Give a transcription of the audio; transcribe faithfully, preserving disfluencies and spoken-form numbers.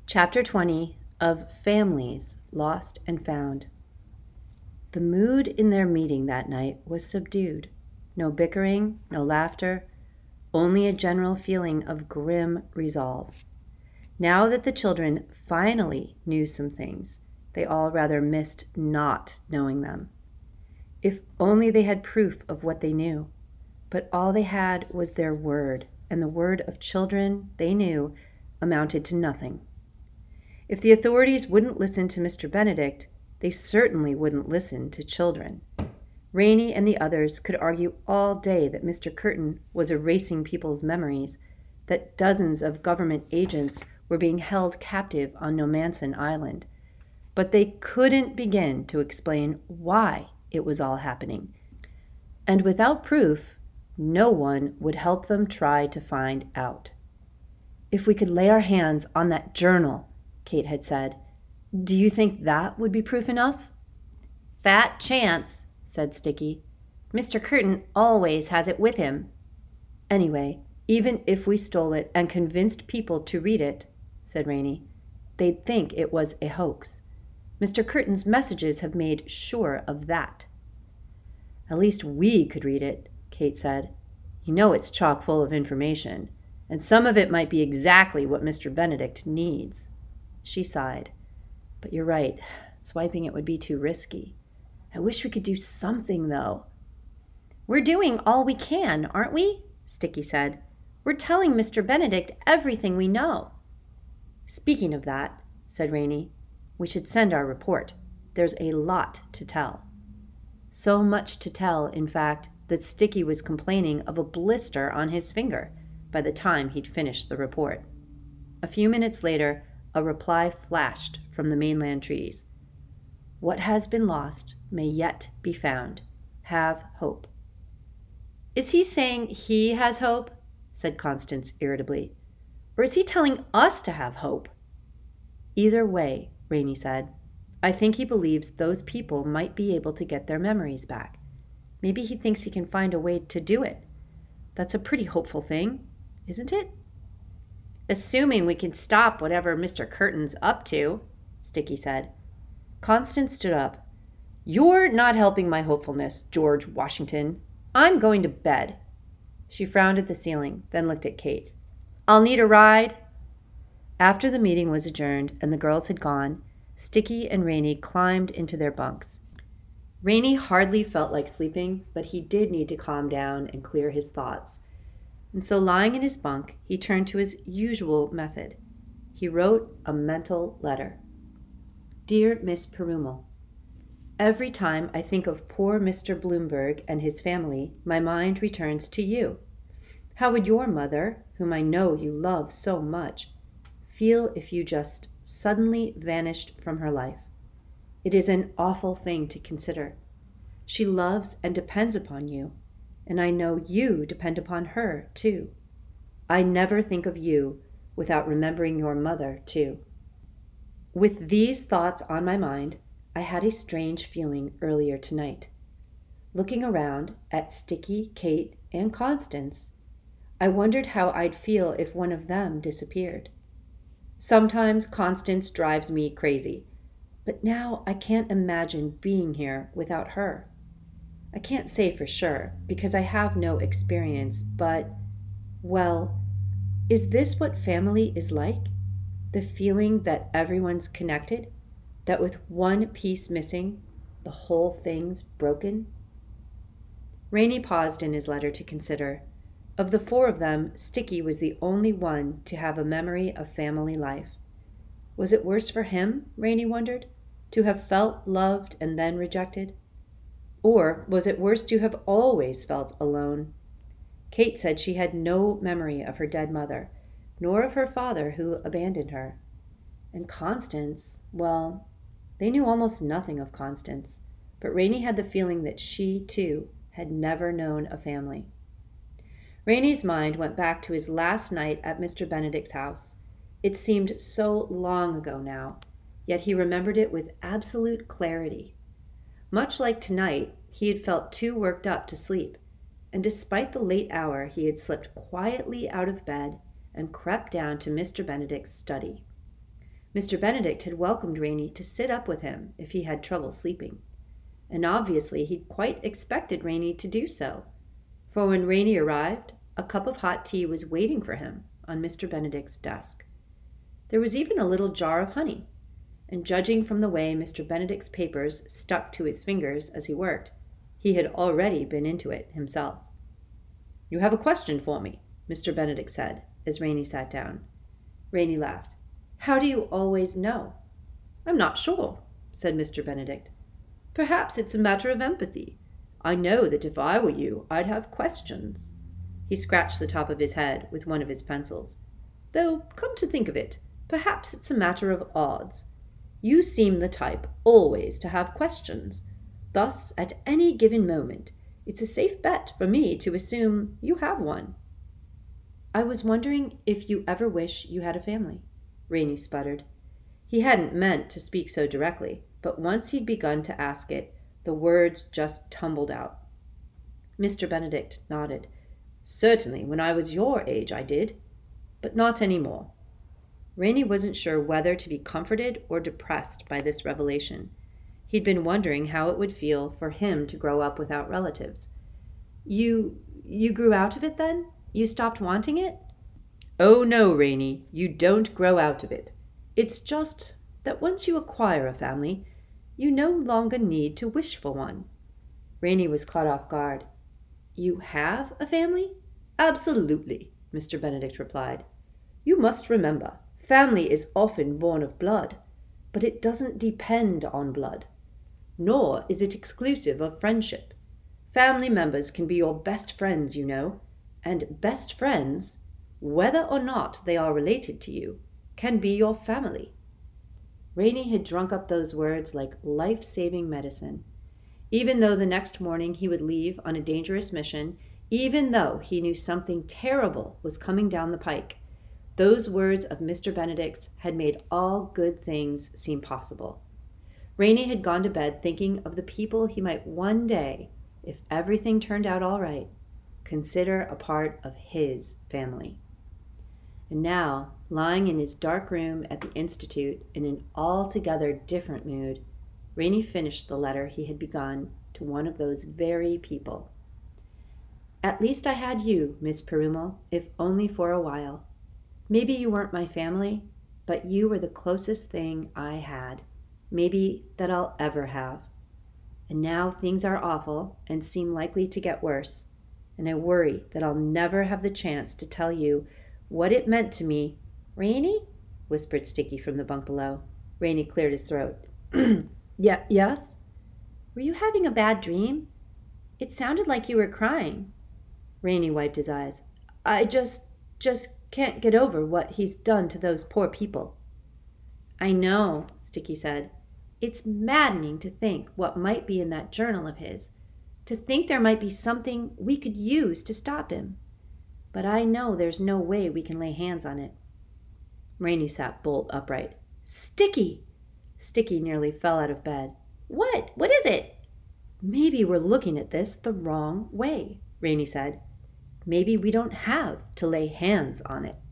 Chapter twenty of Families Lost and Found. The mood in their meeting that night was subdued. No bickering, no laughter, only a general feeling of grim resolve. Now that the children finally knew some things, they all rather missed not knowing them. If only they had proof of what they knew. But all they had was their word, and the word of children they knew amounted to nothing. If the authorities wouldn't listen to Mister Benedict, they certainly wouldn't listen to children. Rainey and the others could argue all day that Mister Curtin was erasing people's memories, that dozens of government agents were being held captive on Nomanson Island. But they couldn't begin to explain why it was all happening. And without proof, no one would help them try to find out. If we could lay our hands on that journal, Kate had said, do you think that would be proof enough? Fat chance, said Sticky. Mister Curtin always has it with him. Anyway, even if we stole it and convinced people to read it, said Rainey, they'd think it was a hoax. Mister Curtin's messages have made sure of that. At least we could read it, Kate said. You know it's chock full of information, and some of it might be exactly what Mister Benedict needs. She sighed. But you're right, swiping it would be too risky. I wish we could do something, though. We're doing all we can, aren't we? Sticky said. We're telling Mister Benedict everything we know. Speaking of that, said Rainey, we should send our report. There's a lot to tell. So much to tell, in fact, that Sticky was complaining of a blister on his finger by the time he'd finished the report. A few minutes later, a reply flashed from the mainland trees. What has been lost may yet be found. Have hope. Is he saying he has hope? Said Constance irritably. Or is he telling us to have hope? Either way, Rainey said. I think he believes those people might be able to get their memories back. Maybe he thinks he can find a way to do it. That's a pretty hopeful thing, isn't it? Assuming we can stop whatever Mister Curtin's up to, Sticky said. Constance stood up. You're not helping my hopefulness, George Washington. I'm going to bed. She frowned at the ceiling, then looked at Kate. I'll need a ride. After the meeting was adjourned and the girls had gone, Sticky and Rainey climbed into their bunks. Rainey hardly felt like sleeping, but he did need to calm down and clear his thoughts. And so lying in his bunk, he turned to his usual method. He wrote a mental letter. Dear Miss Perumal, every time I think of poor Mister Bloomberg and his family, my mind returns to you. How would your mother, whom I know you love so much, feel if you just suddenly vanished from her life? It is an awful thing to consider. She loves and depends upon you, and I know you depend upon her, too. I never think of you without remembering your mother, too. With these thoughts on my mind, I had a strange feeling earlier tonight. Looking around at Sticky, Kate, and Constance, I wondered how I'd feel if one of them disappeared. Sometimes Constance drives me crazy, but now I can't imagine being here without her. I can't say for sure, because I have no experience, but, well, is this what family is like? The feeling that everyone's connected? That with one piece missing, the whole thing's broken? Rainey paused in his letter to consider. Of the four of them, Sticky was the only one to have a memory of family life. Was it worse for him, Rainey wondered, to have felt loved and then rejected? Or was it worse to have always felt alone? Kate said she had no memory of her dead mother, nor of her father who abandoned her. And Constance, well, they knew almost nothing of Constance, but Rainey had the feeling that she, too, had never known a family. Rainey's mind went back to his last night at Mister Benedict's house. It seemed so long ago now, yet he remembered it with absolute clarity. Much like tonight, he had felt too worked up to sleep, and despite the late hour, he had slipped quietly out of bed and crept down to Mister Benedict's study. Mister Benedict had welcomed Rainey to sit up with him if he had trouble sleeping, and obviously he'd quite expected Rainey to do so, for when Rainey arrived, a cup of hot tea was waiting for him on Mister Benedict's desk. There was even a little jar of honey, and judging from the way Mister Benedict's papers stuck to his fingers as he worked, he had already been into it himself. "You have a question for me," Mister Benedict said, as Rainey sat down. Rainey laughed. "How do you always know?" "I'm not sure," said Mister Benedict. "Perhaps it's a matter of empathy. I know that if I were you, I'd have questions." He scratched the top of his head with one of his pencils. "Though, come to think of it, perhaps it's a matter of odds. You seem the type always to have questions. Thus, at any given moment, it's a safe bet for me to assume you have one." "I was wondering if you ever wish you had a family," Rainey sputtered. He hadn't meant to speak so directly, but once he'd begun to ask it, the words just tumbled out. Mister Benedict nodded. "Certainly, when I was your age I did, but not any more." Rainey wasn't sure whether to be comforted or depressed by this revelation. He'd been wondering how it would feel for him to grow up without relatives. You, you grew out of it then? You stopped wanting it?" "Oh no, Rainey, you don't grow out of it. It's just that once you acquire a family, you no longer need to wish for one." Rainey was caught off guard. "You have a family?" "Absolutely," Mister Benedict replied. "You must remember, family is often born of blood, but it doesn't depend on blood. Nor is it exclusive of friendship. Family members can be your best friends, you know, and best friends, whether or not they are related to you, can be your family." Rainey had drunk up those words like life-saving medicine. Even though the next morning he would leave on a dangerous mission, even though he knew something terrible was coming down the pike, those words of Mister Benedict's had made all good things seem possible. Rainey had gone to bed thinking of the people he might one day, if everything turned out all right, consider a part of his family. And now, lying in his dark room at the Institute in an altogether different mood, Rainey finished the letter he had begun to one of those very people. "At least I had you, Miss Perumal, if only for a while. Maybe you weren't my family, but you were the closest thing I had, maybe that I'll ever have. And now things are awful and seem likely to get worse, and I worry that I'll never have the chance to tell you what it meant to me." "Rainey?" whispered Sticky from the bunk below. Rainey cleared his throat. Yeah, yes? "Were you having a bad dream? It sounded like you were crying." Rainey wiped his eyes. I just, just can't get over what he's done to those poor people." "I know," Sticky said. "It's maddening to think what might be in that journal of his, to think there might be something we could use to stop him. But I know there's no way we can lay hands on it." Rainey sat bolt upright. "Sticky!" Sticky nearly fell out of bed. "What? What is it?" "Maybe we're looking at this the wrong way," Rainey said. "Maybe we don't have to lay hands on it."